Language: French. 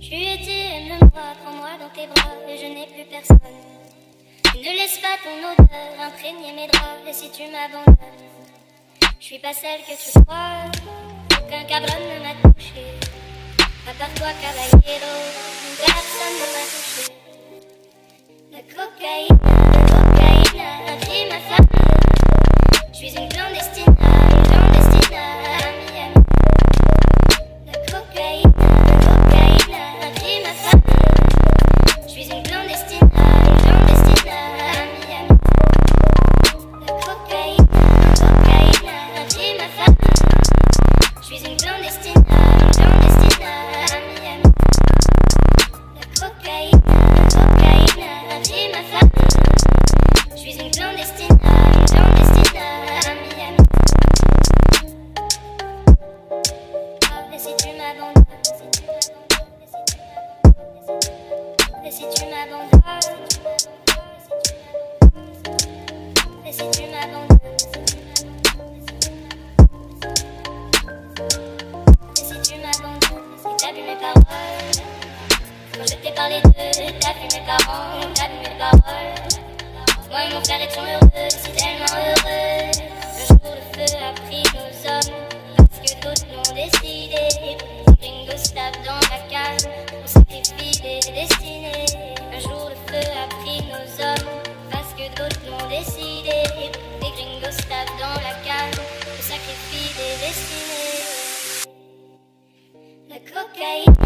Tu étais, aime-moi, prends-moi dans tes bras, et je n'ai plus personne. Ne laisse pas ton odeur imprégner mes draps, et si tu m'abandonnes, je suis pas celle que tu crois, aucun cabron ne m'a touché. À part toi, caballero, personne ne m'a touché. La cocaïne, un crime affamé. Je suis une clandestine, Miami. La cocaïne, un crime affamé. Je suis une clandestine, Miami. La cocaïne, un crime affamé. Je suis une clandestine, Miami. La cocaïne, un crime affamé. Je suis une clandestine, Miami. Et si tu m'abandonnes, et si tu m'abandonnes, et si tu m'abandonnes, et si tu m'abandonnes, et t'as vu mes paroles. Quand je t'ai parlé d'eux, t'as vu mes parents, t'as vu mes paroles. Moi et mon frère étions heureux, si tellement heureux. Un jour le feu a pris nos hommes, parce que d'autres l'ont décidé. Les gringos tapent dans la cave, on sacrifie des destinées. Un jour le feu a pris nos hommes, parce que d'autres l'ont décidé. Les gringos tapent dans la cave, on sacrifie des destinées. La cocaïne.